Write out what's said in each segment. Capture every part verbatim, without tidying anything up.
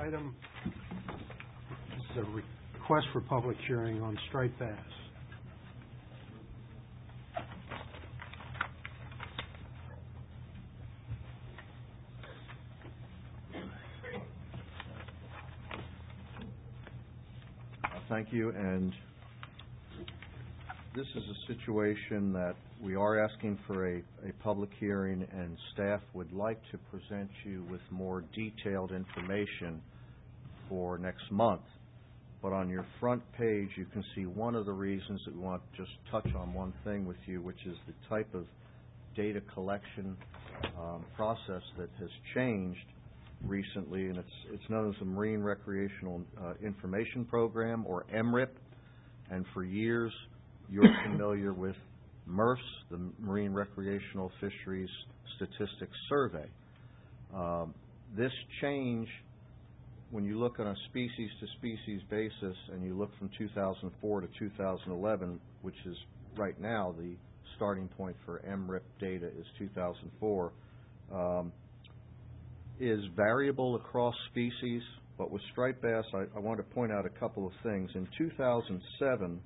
item is a request for public hearing on striped bass. Thank you, and this is a situation that we are asking for a, a public hearing, and staff would like to present you with more detailed information for next month. But on your front page, you can see one of the reasons that we want to just touch on one thing with you, which is the type of data collection um, process that has changed recently, and it's it's known as the Marine Recreational uh, Information Program, or M R I P, and for years you're familiar with MERS, the Marine Recreational Fisheries Statistics Survey. Um, this change, when you look on a species-to-species basis, and you look from two thousand four to two thousand eleven, which is right now the starting point for M R I P data is two thousand four, um, is variable across species, but with striped bass, I, I want to point out a couple of things. In two thousand seven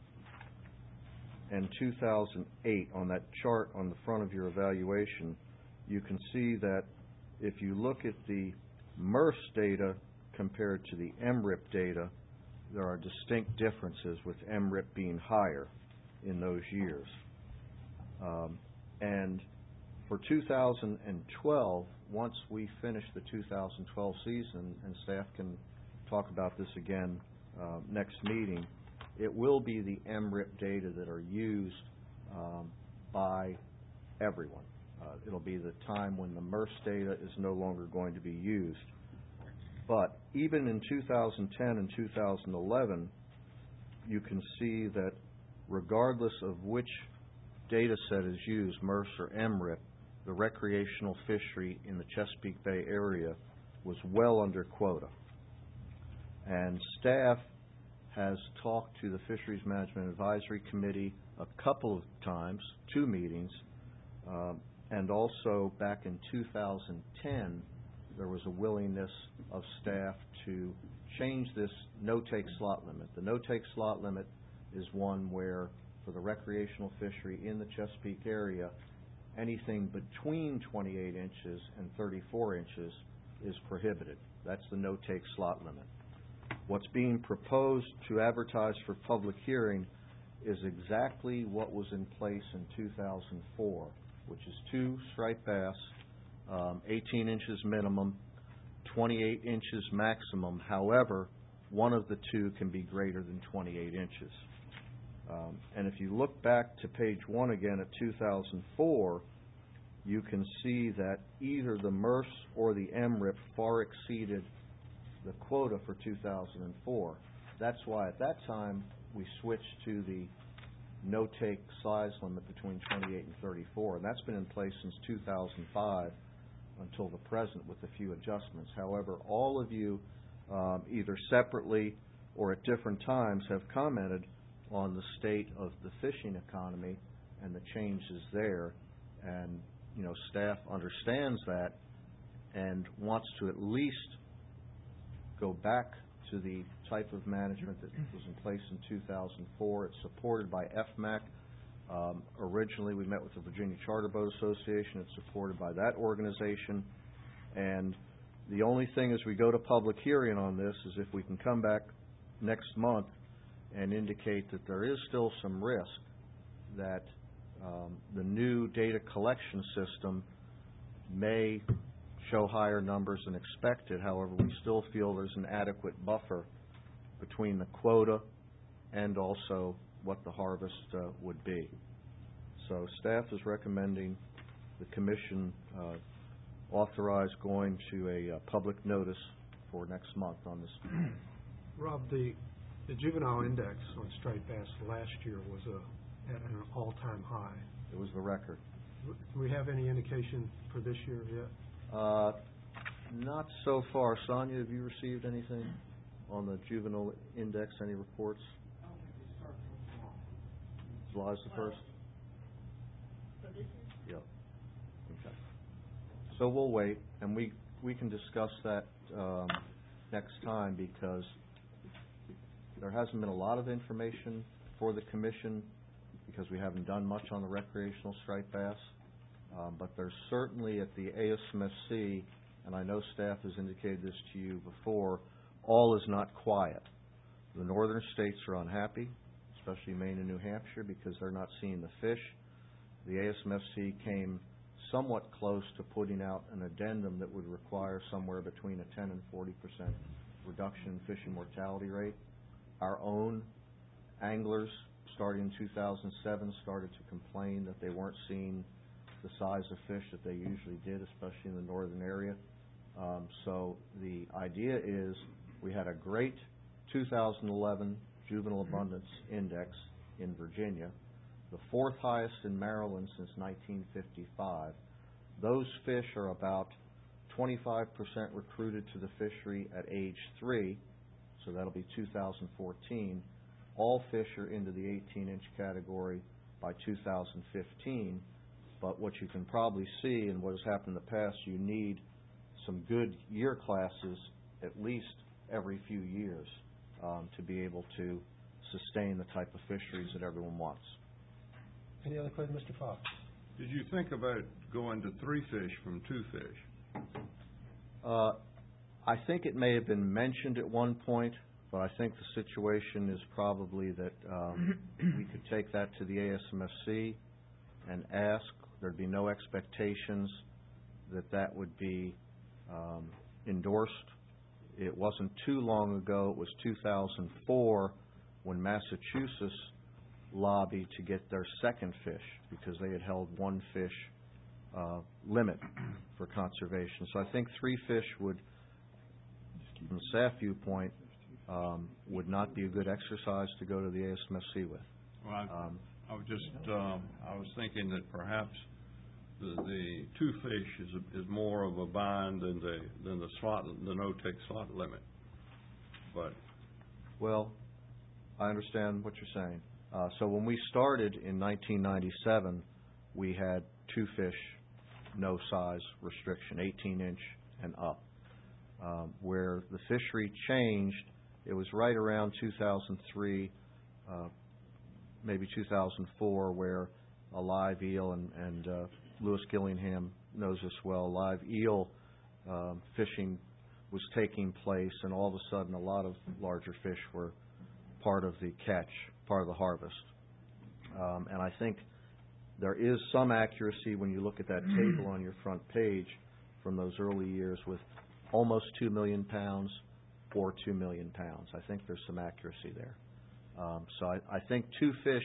and two thousand eight, on that chart on the front of your evaluation, you can see that if you look at the MERS data compared to the M R I P data, there are distinct differences, with M R I P being higher in those years. Um, and for two thousand twelve, once we finish the two thousand twelve season, and staff can talk about this again uh, next meeting, it will be the M R I P data that are used um, by everyone. Uh, it'll be the time when the MERS data is no longer going to be used. But even in two thousand ten and two thousand eleven, you can see that regardless of which data set is used, MERS or M R I P, the recreational fishery in the Chesapeake Bay area was well under quota. And staff has talked to the Fisheries Management Advisory Committee a couple of times, two meetings, um, and also back in two thousand ten, there was a willingness of staff to change this no-take slot limit. The no-take slot limit is one where, for the recreational fishery in the Chesapeake area, anything between twenty-eight inches and thirty-four inches is prohibited. That's the no-take slot limit. What's being proposed to advertise for public hearing is exactly what was in place in two thousand four, which is two striped bass, um, eighteen inches minimum, twenty-eight inches maximum. However, one of the two can be greater than twenty-eight inches. Um, and if you look back to page one again at two thousand four, you can see that either the MERS or the M R I P far exceeded the quota for two thousand four. That's why at that time we switched to the no-take size limit between twenty-eight and thirty-four, and that's been in place since two thousand five until the present with a few adjustments. However, all of you, um, either separately or at different times, have commented on the state of the fishing economy and the changes there, and you know, staff understands that and wants to at least go back to the type of management that was in place in two thousand four. It's supported by F M A C. Um, originally, we met with the Virginia Charter Boat Association. It's supported by that organization. And the only thing as we go to public hearing on this is if we can come back next month and indicate that there is still some risk that um, the new data collection system may show higher numbers than expected. However, we still feel there's an adequate buffer between the quota and also what the harvest uh, would be. So staff is recommending the Commission uh, authorize going to a uh, public notice for next month on this. Rob, the, the juvenile index on striped bass last year was a, at an all-time high. It was the record. Do we have any indication for this year yet? Uh, not so far. Sonia, have you received anything on the juvenile index, any reports? I don't think they start till tomorrow. July's the first? For this year? Yep. Okay. So we'll wait, and we, we can discuss that um, next time, because there hasn't been a lot of information for the commission, because we haven't done much on the recreational striped bass. Um, but there's certainly at the A S M F C, and I know staff has indicated this to you before, all is not quiet. The northern states are unhappy, especially Maine and New Hampshire, because they're not seeing the fish. The A S M F C came somewhat close to putting out an addendum that would require somewhere between a ten and forty percent reduction in fishing mortality rate. Our own anglers, starting in two thousand seven, started to complain that they weren't seeing the size of fish that they usually did, especially in the northern area. Um, so the idea is we had a great two thousand eleven juvenile abundance index in Virginia, the fourth highest in Maryland since nineteen fifty-five. Those fish are about twenty-five percent recruited to the fishery at age three, so that'll be two thousand fourteen. All fish are into the eighteen inch category by two thousand fifteen, but what you can probably see and what has happened in the past, you need some good year classes at least every few years um, to be able to sustain the type of fisheries that everyone wants. Any other questions, Mister Fox? Did you think about going to three fish from two fish? Uh, I think it may have been mentioned at one point, but I think the situation is probably that um, we could take that to the A S M F C and ask. There'd be no expectations that that would be um, endorsed. It wasn't too long ago, it was two thousand four, when Massachusetts lobbied to get their second fish because they had held one fish uh, limit for conservation. So I think three fish would, from a staff viewpoint, um, would not be a good exercise to go to the A S M F C with. Well, I, Um, I was just, um, I was thinking that perhaps the, the two fish is, a, is more of a bind than the, than the slot, the no-take slot limit. But, Well, I understand what you're saying. Uh, so when we started in nineteen ninety-seven, we had two fish, no size restriction, eighteen inch and up. Um, where the fishery changed, it was right around two thousand three, uh, maybe two thousand four, where a live eel, and, and uh, Lewis Gillingham knows this well, live eel um, fishing was taking place, and all of a sudden a lot of larger fish were part of the catch, part of the harvest. Um, and I think there is some accuracy when you look at that table on your front page from those early years with almost two million pounds or two million pounds. I think there's some accuracy there. Um, so I, I think two fish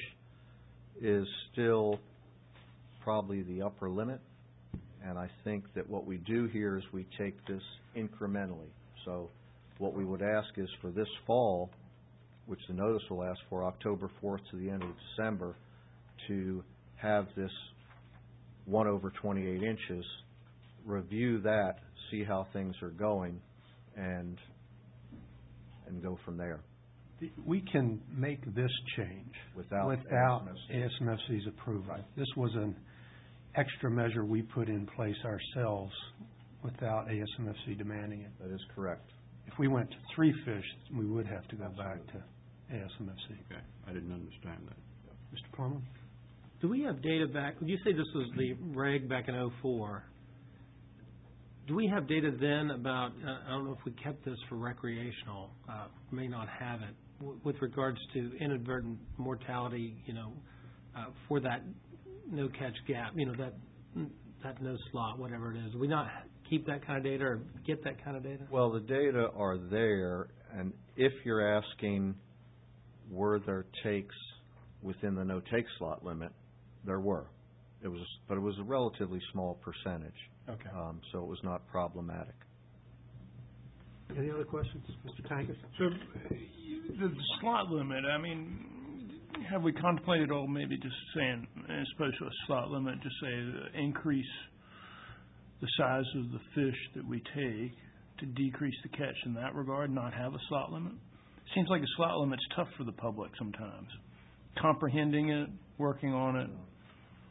is still probably the upper limit, and I think that what we do here is we take this incrementally. So what we would ask is for this fall, which the notice will ask for, October fourth to the end of December, to have this one over twenty-eight inches, review that, see how things are going, and and go from there. We can make this change Without without A S M F C. A S M F C's approval. Right. This was an extra measure we put in place ourselves without A S M F C demanding it. That is correct. If we went to three fish, we would have to go back to A S M F C. okay, I didn't understand that. Mister Plummer? Do we have data back, you say this was the reg back in oh four. Do we have data then about, uh, I don't know if we kept this for recreational, uh, may not have it, w- with regards to inadvertent mortality, you know, uh, for that no-catch gap, you know, that that no slot, whatever it is. Do we not keep that kind of data or get that kind of data? Well, the data are there, and if you're asking were there takes within the no-take slot limit, there were. It was, but it was a relatively small percentage. Okay. Um, so it was not problematic. Any other questions? Mister Tankers? So the the slot limit, I mean, have we contemplated, oh, maybe just saying, as opposed to a slot limit, just say uh, increase the size of the fish that we take to decrease the catch in that regard, not have a slot limit? Seems like a slot limit's tough for the public sometimes. Comprehending it, working on it.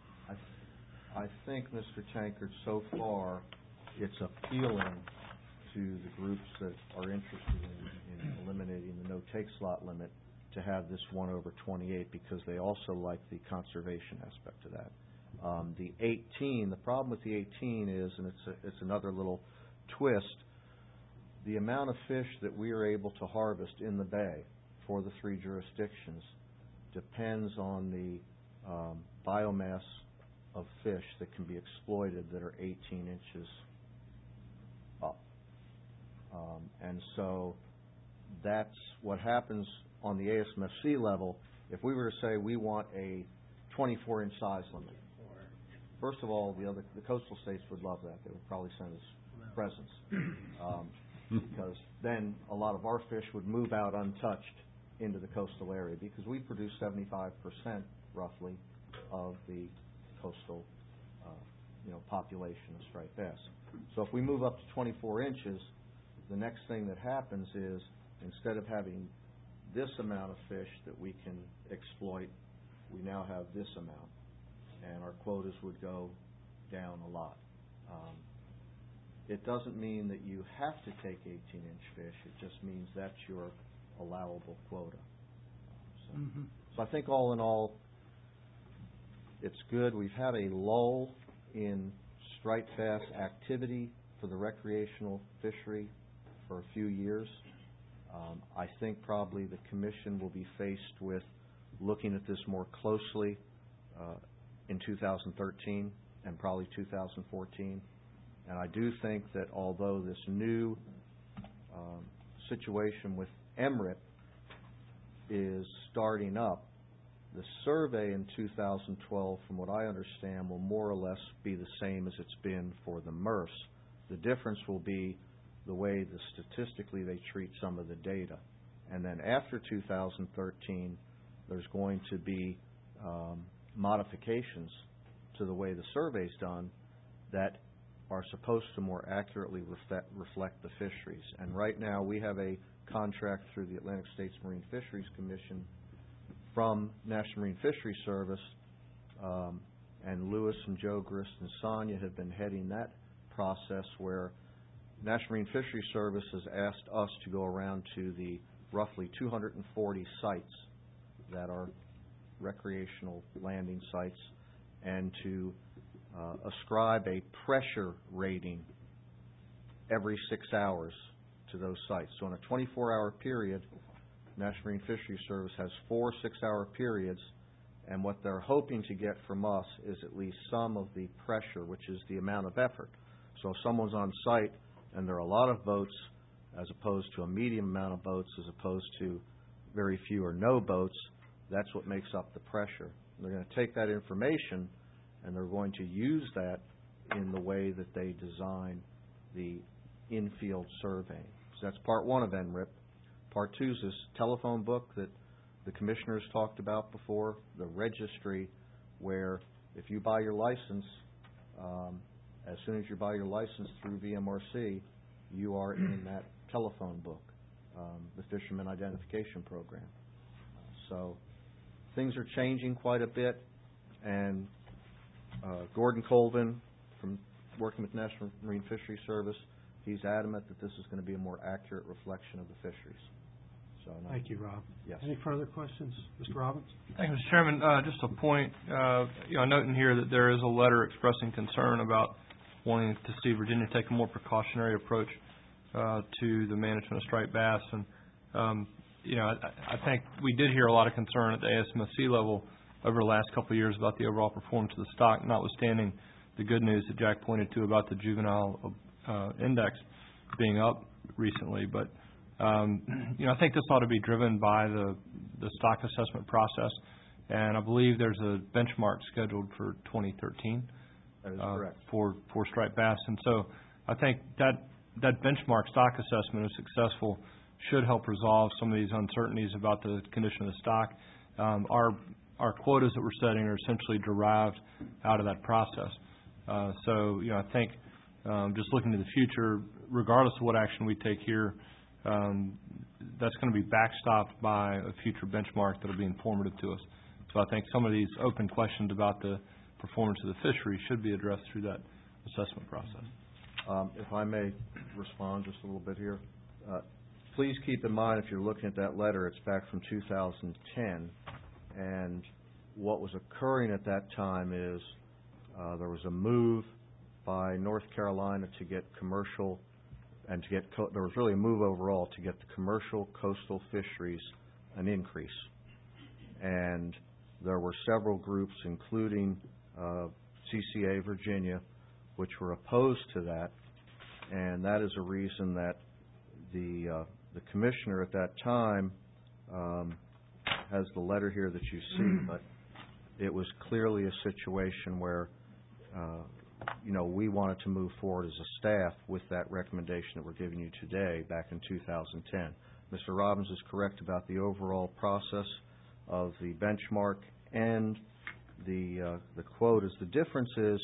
I, I think, Mister Tankard, so far it's appealing to the groups that are interested in, in eliminating the no-take slot limit to have this one over twenty-eight because they also like the conservation aspect of that. Um, the eighteen, the problem with the eighteen is, and it's a, it's another little twist, the amount of fish that we are able to harvest in the bay for the three jurisdictions depends on the um, biomass of fish that can be exploited that are eighteen inches up. Um, and so that's what happens on the A S M F C level. If we were to say we want a twenty-four inch size limit, first of all, the other the coastal states would love that. They would probably send us presents um, because then a lot of our fish would move out untouched into the coastal area because we produce seventy-five percent roughly of the coastal uh, you know population of striped bass. So if we move up to twenty-four inches, the next thing that happens is instead of having this amount of fish that we can exploit, we now have this amount, and our quotas would go down a lot. Um, it doesn't mean that you have to take eighteen inch fish. It just means that's your allowable quota. So, Mm-hmm. so I think all in all, it's good. We've had a lull in striped bass activity for the recreational fishery for a few years. Um, I think probably the Commission will be faced with looking at this more closely uh, in two thousand thirteen and probably two thousand fourteen. And I do think that although this new um, situation with M R I P is starting up, the survey in two thousand twelve, from what I understand, will more or less be the same as it's been for the M R S. The difference will be the way the statistically they treat some of the data. And then after two thousand thirteen, there's going to be um, modifications to the way the survey's done that are supposed to more accurately reflect, reflect the fisheries. And right now we have a contract through the Atlantic States Marine Fisheries Commission from National Marine Fisheries Service, um, and Lewis and Joe Grist and Sonia have been heading that process where National Marine Fisheries Service has asked us to go around to the roughly two hundred forty sites that are recreational landing sites and to uh, ascribe a pressure rating every six hours to those sites. So in a twenty-four hour period, National Marine Fisheries Service has four six-hour periods, and what they're hoping to get from us is at least some of the pressure, which is the amount of effort. So if someone's on site and there are a lot of boats as opposed to a medium amount of boats as opposed to very few or no boats, that's what makes up the pressure. They're going to take that information and they're going to use that in the way that they design the in-field surveying. So that's part one of N R I P. Part two is this telephone book that the commissioners talked about before, the registry, where if you buy your license, um, as soon as you buy your license through V M R C, you are in that telephone book, um, the Fisherman Identification Program. So things are changing quite a bit, and uh, Gordon Colvin, from working with National Marine Fisheries Service, he's adamant that this is going to be a more accurate reflection of the fisheries. So, no. Thank you, Rob. Yes. Any further questions? Mister Robbins? Thank you, Mister Chairman. Uh, just a point, uh, you know, noting here that there is a letter expressing concern about wanting to see Virginia take a more precautionary approach uh, to the management of striped bass. And, um, you know, I, I think we did hear a lot of concern at the A S M F C level over the last couple of years about the overall performance of the stock, notwithstanding the good news that Jack pointed to about the juvenile uh, index being up recently. But Um, you know, I think this ought to be driven by the, the stock assessment process, and I believe there's a benchmark scheduled for twenty thirteen. That is uh, correct. For, for striped bass. And so I think that, that benchmark stock assessment, if successful, should help resolve some of these uncertainties about the condition of the stock. Um, our, our quotas that we're setting are essentially derived out of that process. Uh, so, you know, I think um, just looking to the future, regardless of what action we take here, Um, that's going to be backstopped by a future benchmark that will be informative to us. So I think some of these open questions about the performance of the fishery should be addressed through that assessment process. Um, If I may respond just a little bit here. Uh, Please keep in mind, if you're looking at that letter, it's back from two thousand ten, and what was occurring at that time is uh, there was a move by North Carolina to get commercial, and to get, co- there was really a move overall to get the commercial coastal fisheries an increase. And there were several groups, including uh, C C A Virginia, which were opposed to that, and that is a reason that the uh, the commissioner at that time um, has the letter here that you see, but it was clearly a situation where, uh, you know, we wanted to move forward as a staff with that recommendation that we're giving you today back in two thousand ten. Mister Robbins is correct about the overall process of the benchmark and the uh, the quotas. The difference is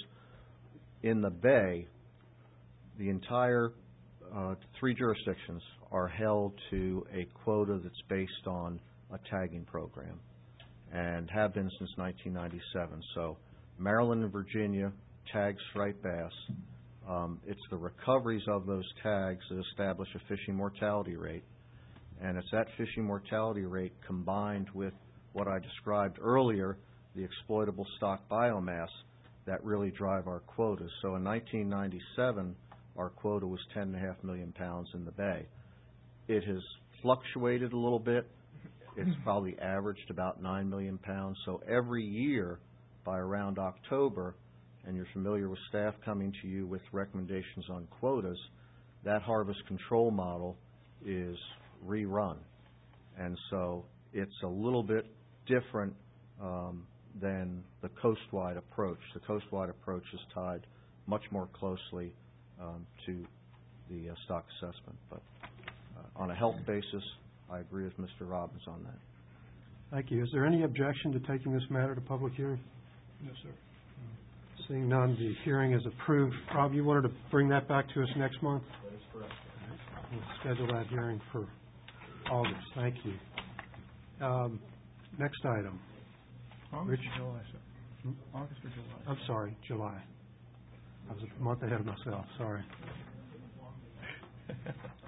in the Bay, the entire uh, three jurisdictions are held to a quota that's based on a tagging program and have been since nineteen ninety-seven. So Maryland and Virginia tag striped bass. Um, it's the recoveries of those tags that establish a fishing mortality rate, and it's that fishing mortality rate combined with what I described earlier, the exploitable stock biomass, that really drive our quotas. So in nineteen ninety-seven, our quota was ten and a half million pounds in the Bay. It has fluctuated a little bit. It's probably averaged about nine million pounds. So every year, by around October, and you're familiar with staff coming to you with recommendations on quotas, that harvest control model is rerun. And so it's a little bit different um, than the coastwide approach. The coastwide approach is tied much more closely um, to the uh, stock assessment. But uh, on a health basis, I agree with Mister Robbins on that. Thank you. Is there any objection to taking this matter to public hearing? No, sir. Seeing none, the hearing is approved. Rob, you wanted to bring that back to us next month? That is correct. We'll schedule that hearing for August. Thank you. Um, next item. August Rich? or July, sir? Hmm? August or July? I'm sorry, July. I was a month ahead of myself, sorry.